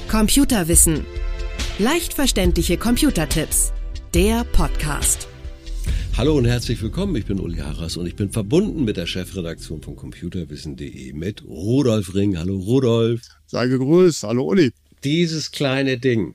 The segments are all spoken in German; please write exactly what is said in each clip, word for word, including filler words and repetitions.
Computerwissen. Leicht verständliche Computertipps. Der Podcast. Hallo und herzlich willkommen, ich bin Uli Harras und ich bin verbunden mit der Chefredaktion von computerwissen punkt de mit Rudolf Ring. Hallo Rudolf. Sei gegrüßt, hallo Uli. Dieses kleine Ding,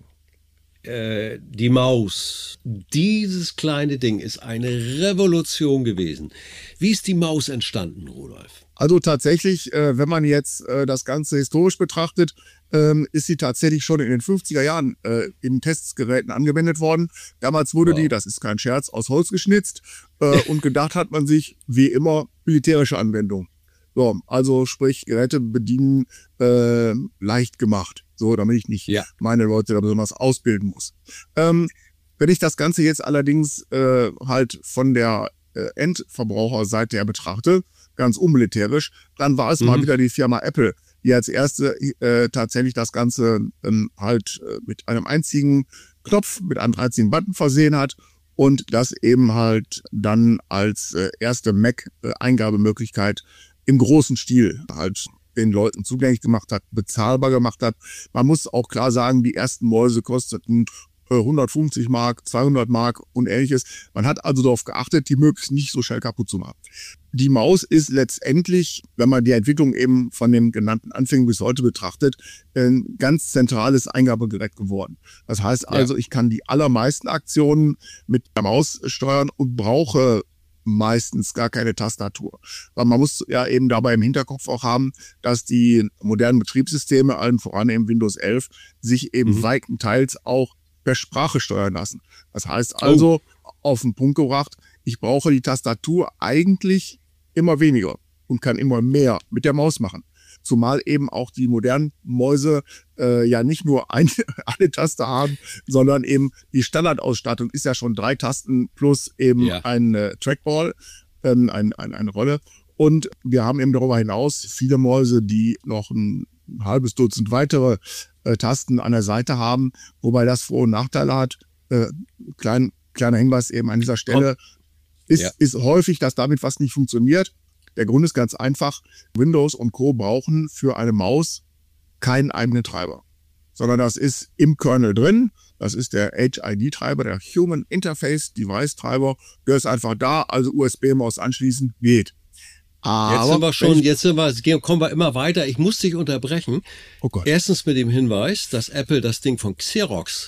äh, die Maus, dieses kleine Ding ist eine Revolution gewesen. Wie ist die Maus entstanden, Rudolf? Also tatsächlich, äh, wenn man jetzt äh, das Ganze historisch betrachtet, ähm, ist sie tatsächlich schon in den fünfziger Jahren äh, in Testgeräten angewendet worden. Damals wurde wow. die, das ist kein Scherz, aus Holz geschnitzt äh, und gedacht hat man sich, wie immer, militärische Anwendung. So, also sprich, Geräte bedienen äh, leicht gemacht, so damit ich nicht ja. meine Leute da besonders ausbilden muss. Ähm, wenn ich das Ganze jetzt allerdings äh, halt von der äh, Endverbraucherseite her betrachte, ganz unmilitärisch, dann war es mhm. mal wieder die Firma Apple, die als erste äh, tatsächlich das Ganze ähm, halt äh, mit einem einzigen Knopf, mit einem einzigen Button versehen hat und das eben halt dann als äh, erste Mac-Eingabemöglichkeit im großen Stil halt den Leuten zugänglich gemacht hat, bezahlbar gemacht hat. Man muss auch klar sagen, die ersten Mäuse kosteten hundertfünfzig Mark, zweihundert Mark und ähnliches. Man hat also darauf geachtet, die möglichst nicht so schnell kaputt zu machen. Die Maus ist letztendlich, wenn man die Entwicklung eben von den genannten Anfängen bis heute betrachtet, ein ganz zentrales Eingabegerät geworden. Das heißt also, ja. ich kann die allermeisten Aktionen mit der Maus steuern und brauche meistens gar keine Tastatur. Weil man muss ja eben dabei im Hinterkopf auch haben, dass die modernen Betriebssysteme, allen voran eben Windows elf, sich eben mhm. weitenteils auch per Sprache steuern lassen. Das heißt also, oh. auf den Punkt gebracht, ich brauche die Tastatur eigentlich immer weniger und kann immer mehr mit der Maus machen. Zumal eben auch die modernen Mäuse äh, ja nicht nur eine, eine Taste haben, sondern eben die Standardausstattung ist ja schon drei Tasten plus eben ja. ein äh, Trackball, ähm, ein, ein, eine Rolle. Und wir haben eben darüber hinaus viele Mäuse, die noch ein halbes Dutzend weitere äh, Tasten an der Seite haben, wobei das Vor- und Nachteile hat. Äh, klein, kleiner Hinweis eben an dieser Stelle. Ist, ja. ist häufig, dass damit was nicht funktioniert. Der Grund ist ganz einfach. Windows und Co. brauchen für eine Maus keinen eigenen Treiber, sondern das ist im Kernel drin. Das ist der H I D-Treiber, der Human Interface Device Treiber. Der ist einfach da, also U S B-Maus anschließen, geht. Aber jetzt sind wir schon, jetzt sind wir, kommen wir immer weiter. Ich muss dich unterbrechen. Oh Gott. Erstens mit dem Hinweis, dass Apple das Ding von Xerox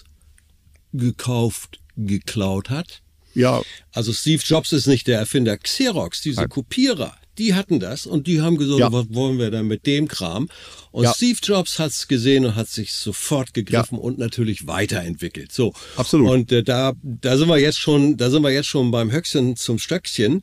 gekauft, geklaut hat. Ja. Also Steve Jobs ist nicht der Erfinder. Xerox, diese Nein. Kopierer, die hatten das und die haben gesagt, ja. was wollen wir denn mit dem Kram? Und ja. Steve Jobs hat es gesehen und hat sich sofort gegriffen ja. und natürlich weiterentwickelt. So. Absolut. Und äh, da, da sind wir jetzt schon, da sind wir jetzt schon beim Höchstchen zum Stöckchen.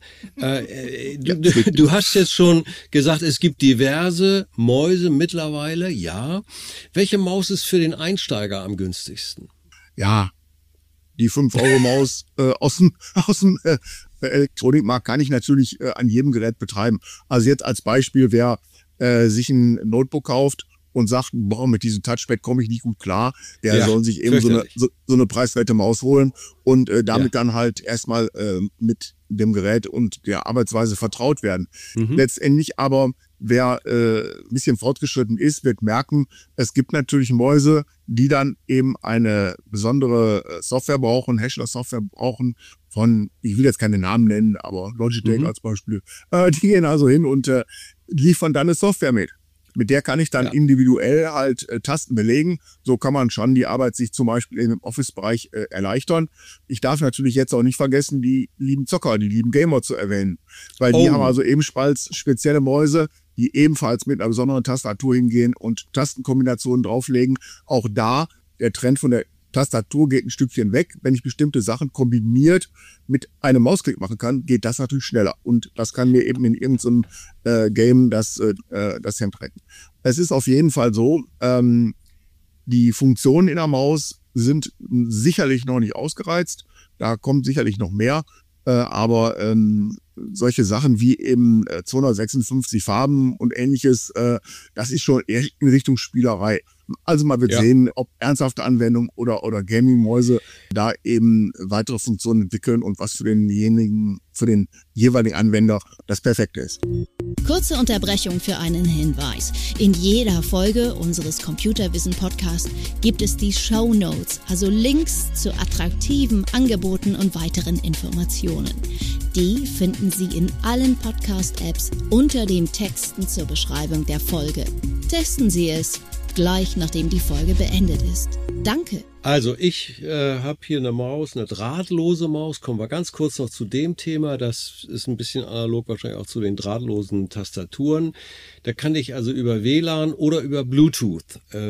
Äh, du, du, du hast jetzt schon gesagt, es gibt diverse Mäuse mittlerweile. Ja. Welche Maus ist für den Einsteiger am günstigsten? Ja. Die fünf Euro Maus äh, aus dem, aus dem äh, Elektronikmarkt kann ich natürlich äh, an jedem Gerät betreiben. Also jetzt als Beispiel, wer äh, sich ein Notebook kauft und sagt, boah, mit diesem Touchpad komme ich nicht gut klar, der ja, soll sich eben so eine, so, so eine preiswerte Maus holen und äh, damit ja. dann halt erstmal äh, mit dem Gerät und der Arbeitsweise vertraut werden. Mhm. Letztendlich aber, wer äh, ein bisschen fortgeschritten ist, wird merken, es gibt natürlich Mäuse, die dann eben eine besondere Software brauchen, Hersteller-Software brauchen von, ich will jetzt keine Namen nennen, aber Logitech mhm. als Beispiel. Äh, die gehen also hin und äh, liefern dann eine Software mit. Mit der kann ich dann ja. individuell halt äh, Tasten belegen. So kann man schon die Arbeit sich zum Beispiel im Office-Bereich äh, erleichtern. Ich darf natürlich jetzt auch nicht vergessen, die lieben Zocker, die lieben Gamer zu erwähnen. Weil oh. die haben also ebenfalls spezielle Mäuse, die ebenfalls mit einer besonderen Tastatur hingehen und Tastenkombinationen drauflegen. Auch da, der Trend von der Tastatur geht ein Stückchen weg. Wenn ich bestimmte Sachen kombiniert mit einem Mausklick machen kann, geht das natürlich schneller. Und das kann mir eben in irgendeinem äh, Game das, äh, das Hemd retten. Es ist auf jeden Fall so, ähm, die Funktionen in der Maus sind sicherlich noch nicht ausgereizt. Da kommt sicherlich noch mehr. Äh, aber ähm, solche Sachen wie eben äh, zweihundertsechsundfünfzig Farben und ähnliches, äh, das ist schon eher in Richtung Spielerei. Also man wird ja. sehen, ob ernsthafte Anwendungen oder oder Gaming-Mäuse da eben weitere Funktionen entwickeln und was für denjenigen, für den jeweiligen Anwender das Perfekte ist. Kurze Unterbrechung für einen Hinweis. In jeder Folge unseres Computerwissen-Podcasts gibt es die Shownotes, also Links zu attraktiven Angeboten und weiteren Informationen. Die finden Sie in allen Podcast-Apps unter den Texten zur Beschreibung der Folge. Testen Sie es gleich, nachdem die Folge beendet ist. Danke. Also ich äh, habe hier eine Maus, eine drahtlose Maus. Kommen wir ganz kurz noch zu dem Thema. Das ist ein bisschen analog wahrscheinlich auch zu den drahtlosen Tastaturen. Da kann ich also über W L A N oder über Bluetooth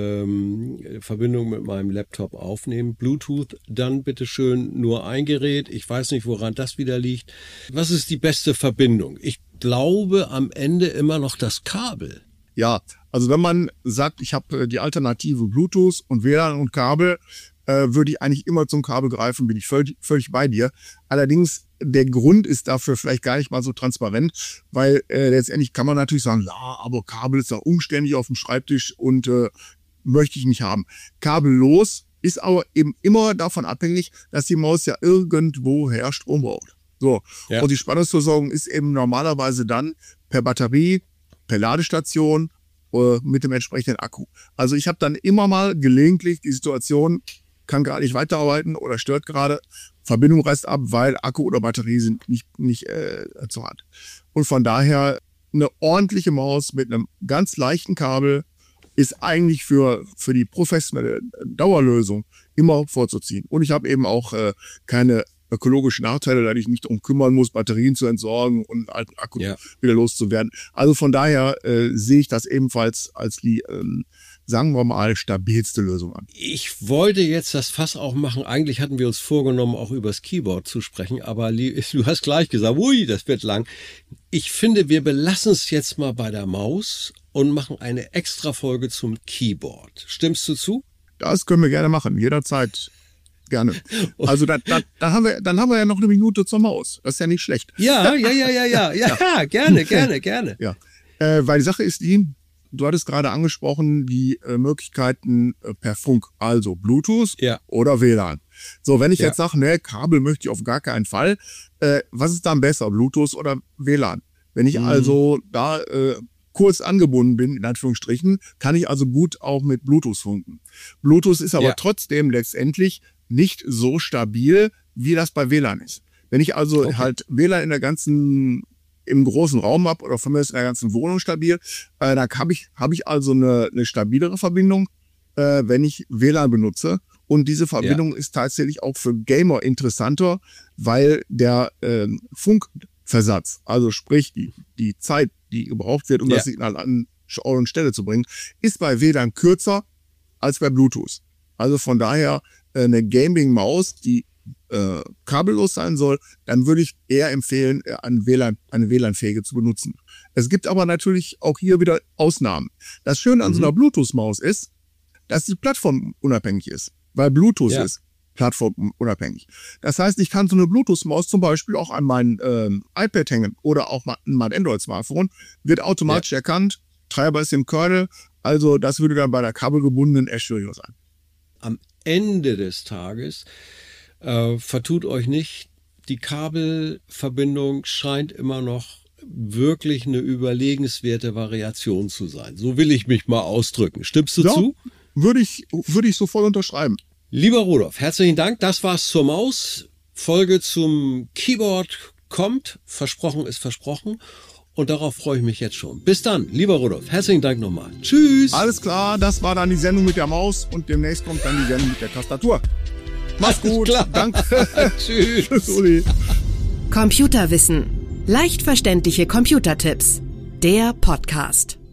ähm, Verbindung mit meinem Laptop aufnehmen. Bluetooth dann bitteschön nur ein Gerät. Ich weiß nicht, woran das wieder liegt. Was ist die beste Verbindung? Ich glaube am Ende immer noch das Kabel. Ja, also wenn man sagt, ich habe die Alternative Bluetooth und W L A N und Kabel, äh, würde ich eigentlich immer zum Kabel greifen, bin ich völlig, völlig bei dir. Allerdings, der Grund ist dafür vielleicht gar nicht mal so transparent, weil äh, letztendlich kann man natürlich sagen, ja, aber Kabel ist ja umständlich auf dem Schreibtisch und äh, möchte ich nicht haben. Kabellos ist aber eben immer davon abhängig, dass die Maus ja irgendwoher Strom braucht. So, ja. Und die Spannungsversorgung ist eben normalerweise dann per Batterie, per Ladestation äh, mit dem entsprechenden Akku. Also ich habe dann immer mal gelegentlich die Situation, kann gerade nicht weiterarbeiten oder stört gerade, Verbindung reißt ab, weil Akku oder Batterie sind nicht, nicht äh, zur Hand. Und von daher eine ordentliche Maus mit einem ganz leichten Kabel ist eigentlich für, für die professionelle Dauerlösung immer vorzuziehen. Und ich habe eben auch äh, keine ökologische Nachteile, da ich mich darum kümmern muss, Batterien zu entsorgen und alten Akku ja. wieder loszuwerden. Also von daher äh, sehe ich das ebenfalls als die, ähm, sagen wir mal, stabilste Lösung an. Ich wollte jetzt das Fass auch machen. Eigentlich hatten wir uns vorgenommen, auch übers Keyboard zu sprechen, aber du hast gleich gesagt, ui, das wird lang. Ich finde, wir belassen es jetzt mal bei der Maus und machen eine extra Folge zum Keyboard. Stimmst du zu? Das können wir gerne machen, jederzeit. Gerne. Also da, da, da haben wir, dann haben wir ja noch eine Minute zur Maus. Das ist ja nicht schlecht. Ja, ja, ja, ja, ja, ja, ja. gerne, gerne, gerne. Ja, äh, weil die Sache ist die, du hattest gerade angesprochen, die äh, Möglichkeiten äh, per Funk, also Bluetooth ja. oder W L A N. So, wenn ich ja. jetzt sage, ne, Kabel möchte ich auf gar keinen Fall, äh, was ist dann besser, Bluetooth oder W L A N? Wenn ich mhm. also da äh, kurz angebunden bin, in Anführungsstrichen, kann ich also gut auch mit Bluetooth funken. Bluetooth ist aber ja. trotzdem letztendlich nicht so stabil, wie das bei W L A N ist. Wenn ich also okay. halt W L A N in der ganzen, im großen Raum habe oder von mir ist in der ganzen Wohnung stabil, äh, da habe ich, hab ich also eine, eine stabilere Verbindung, äh, wenn ich W L A N benutze. Und diese Verbindung ja. ist tatsächlich auch für Gamer interessanter, weil der äh, Funkversatz, also sprich die, die Zeit, die gebraucht wird, um ja. das Signal an Ort und Stelle zu bringen, ist bei W L A N kürzer als bei Bluetooth. Also von daher eine Gaming-Maus, die äh, kabellos sein soll, dann würde ich eher empfehlen, eine W L A N, eine W L A N-fähige zu benutzen. Es gibt aber natürlich auch hier wieder Ausnahmen. Das Schöne an mhm. so einer Bluetooth-Maus ist, dass sie plattformunabhängig ist, weil Bluetooth ja. ist plattformunabhängig. Das heißt, ich kann so eine Bluetooth-Maus zum Beispiel auch an mein ähm, iPad hängen oder auch an mein Android-Smartphone, wird automatisch ja. erkannt, Treiber ist im Kernel, also das würde dann bei der kabelgebundenen eher schwieriger sein. Am Ende des Tages äh, vertut euch nicht, die Kabelverbindung scheint immer noch wirklich eine überlegenswerte Variation zu sein. So will ich mich mal ausdrücken. Stimmst du ja, zu? Würde ich, würde ich sofort unterschreiben. Lieber Rudolf, herzlichen Dank. Das war's zur Maus. Folge zum Keyboard kommt. Versprochen ist versprochen. Und darauf freue ich mich jetzt schon. Bis dann, lieber Rudolf. Herzlichen Dank nochmal. Tschüss. Alles klar, das war dann die Sendung mit der Maus und demnächst kommt dann die Sendung mit der Tastatur. Mach's gut. Klar. Danke. Tschüss. Tschüss. Computerwissen. Leicht verständliche Computertipps. Der Podcast.